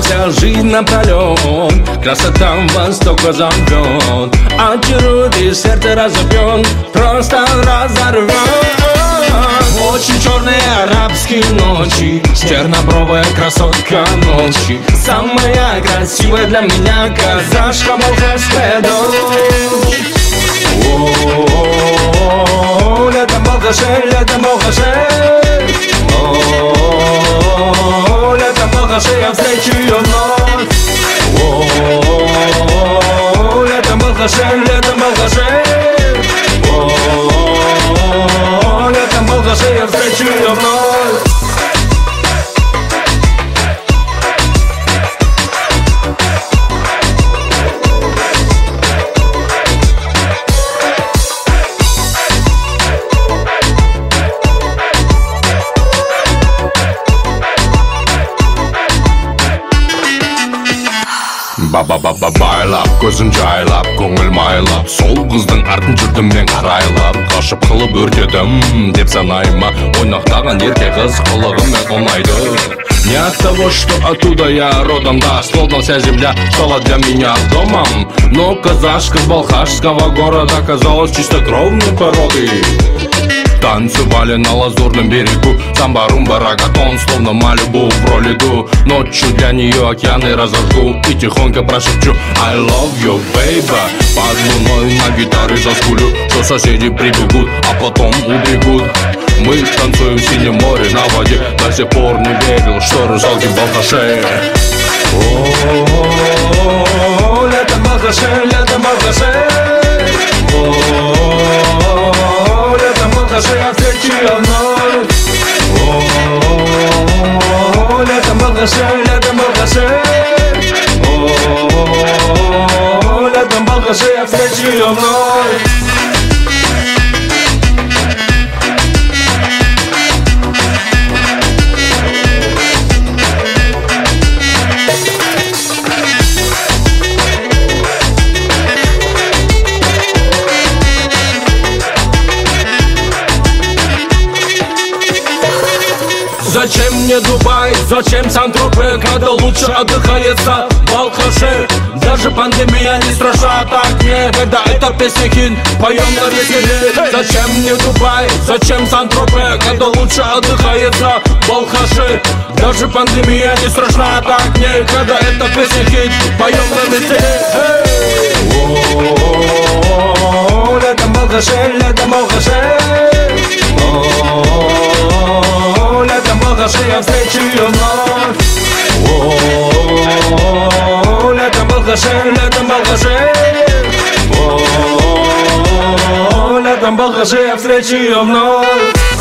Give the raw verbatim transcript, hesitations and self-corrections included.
вся жизнь напролет. Красота Востока зовет, очарует и сердце разобьет, просто разорвет. Очень черные арабские ночи, чернобровая красотка ночи, самая красивая для меня казашка, балхашская дочь. О-о-о-о, летом Балхаше, летом Балхаше, о-о-о-о, летом Балхаше, я встречу ее вновь. О-о-о-о, летом Балхаше, летом Балхаше, о-о-о-о, летом Балхаше, я встречу ее вновь. Ба-ба-ба-ба байлап, көзін жайлап, көңіл майлап, сол қыздың артын жүрдім мен қарайлап, қашып қылып өртедім деп санайма, ойнақтаған ерке қыз қылығымен ұнайды. Не от того, что оттуда я родом, да, словно вся земля стала для меня домом, но казашка с балхашского города оказалась чистокровной породы. Танцевали на лазурном берегу, самба-румба, рагатон, словно Малибу в пролету. Ночью для нее океаны разожгу и тихонько прошепчу I love you, baby. Под луной на гитаре заскулю, что соседи прибегут, а потом убегут. Мы танцуем в синем море на воде, до сих пор не верил, что русалки в Балхаше. О-о-о-о, летом Балхаше, летом Балхаше, о-о-о-о, летом Балхаше, я встречу ее вновь. О-о-о-о, летом Балхаше, летом Балхаше, о-о-о-о, летом Балхаше, я встречу ее вновь. Зачем мне Дубай, зачем Сан-Тропе, когда лучше отдыхается в Балхаше? Даже пандемия не страшна так мне, когда эта песня хит, поем на веселе. Зачем мне Дубай, зачем Сан-Тропе, когда лучше отдыхается в Балхаше? Даже пандемия не страшна так мне, когда эта песня хит, поем на веселе. О-о-о-о, летом Балхаше, летом Балхаше, о-о-о-о, летом Балхаше, я встречу ее вновь. О-о-о-о, летом Балхаше, летом Балхаше, о-о-о-о, летом Балхаше, я встречу ее вновь.